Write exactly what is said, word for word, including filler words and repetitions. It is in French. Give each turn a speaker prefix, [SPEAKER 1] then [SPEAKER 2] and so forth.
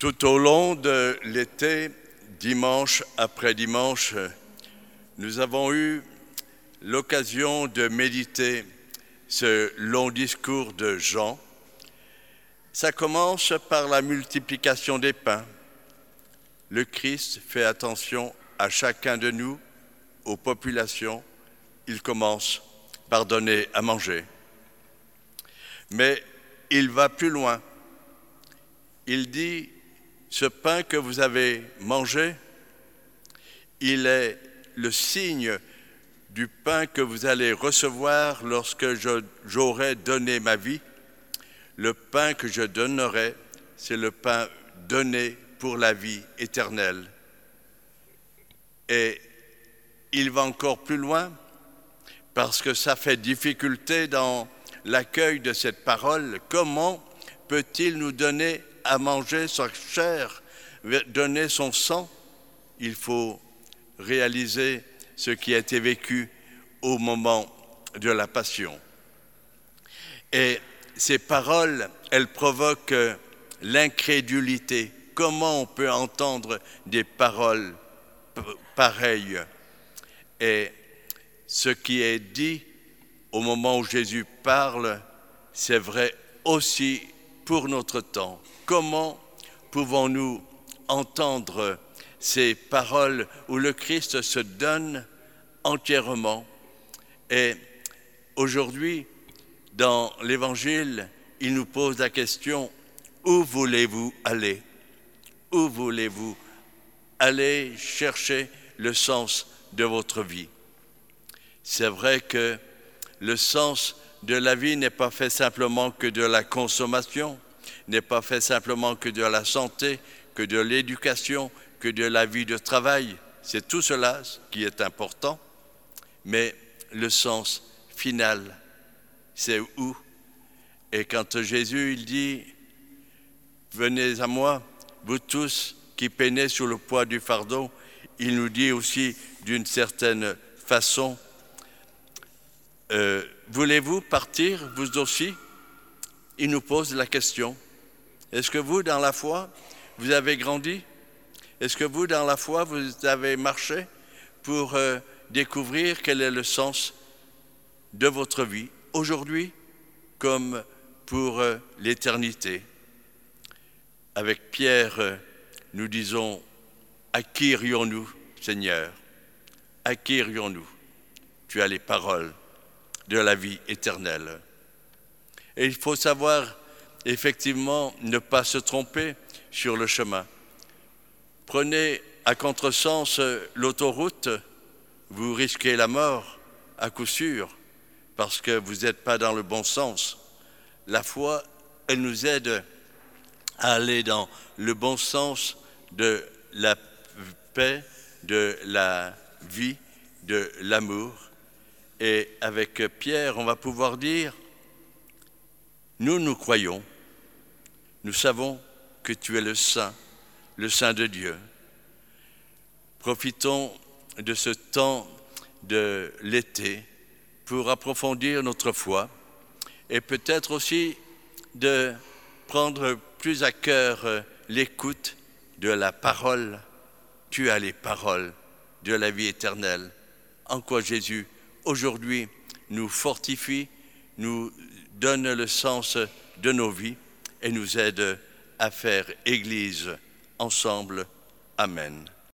[SPEAKER 1] Tout au long de l'été, dimanche après dimanche, nous avons eu l'occasion de méditer ce long discours de Jean. Ça commence par la multiplication des pains. Le Christ fait attention à chacun de nous, aux populations. Il commence par donner à manger. Mais il va plus loin. Il dit, ce pain que vous avez mangé, il est le signe du pain que vous allez recevoir lorsque je, j'aurai donné ma vie. Le pain que je donnerai, c'est le pain donné pour la vie éternelle. Et il va encore plus loin parce que ça fait difficulté dans l'accueil de cette parole. Comment peut-il nous donner à manger sa chair, donner son sang? Il faut réaliser ce qui a été vécu au moment de la Passion. Et ces paroles, elles provoquent l'incrédulité. Comment on peut entendre des paroles pareilles? Et ce qui est dit au moment où Jésus parle, c'est vrai aussi pour notre temps. Comment pouvons-nous entendre ces paroles où le Christ se donne entièrement? Et aujourd'hui, dans l'Évangile, il nous pose la question, où voulez-vous aller? Où voulez-vous aller chercher le sens de votre vie? C'est vrai que le sens de la vie n'est pas fait simplement que de la consommation, n'est pas fait simplement que de la santé, que de l'éducation, que de la vie de travail. C'est tout cela qui est important, mais le sens final, c'est où? Et quand Jésus il dit « Venez à moi, vous tous qui peinez sous le poids du fardeau », il nous dit aussi d'une certaine façon euh, « Voulez-vous partir, vous aussi ?» Il nous pose la question. Est-ce que vous, dans la foi, vous avez grandi? Est-ce que vous, dans la foi, vous avez marché pour euh, découvrir quel est le sens de votre vie, aujourd'hui comme pour euh, l'éternité? Avec Pierre, euh, nous disons, à qui irions-nous, Seigneur? À qui irions-nous? Tu as les paroles de la vie éternelle. Et il faut savoir effectivement ne pas se tromper sur le chemin. Prenez à contresens l'autoroute, vous risquez la mort à coup sûr parce que vous n'êtes pas dans le bon sens. La foi, elle nous aide à aller dans le bon sens de la paix, de la vie, de l'amour. Et avec Pierre, on va pouvoir dire, nous, nous croyons, nous savons que tu es le Saint, le Saint de Dieu. Profitons de ce temps de l'été pour approfondir notre foi et peut-être aussi de prendre plus à cœur l'écoute de la parole. Tu as les paroles de la vie éternelle. En quoi Jésus, aujourd'hui, nous fortifie, nous donne le sens de nos vies et nous aide à faire Église ensemble. Amen.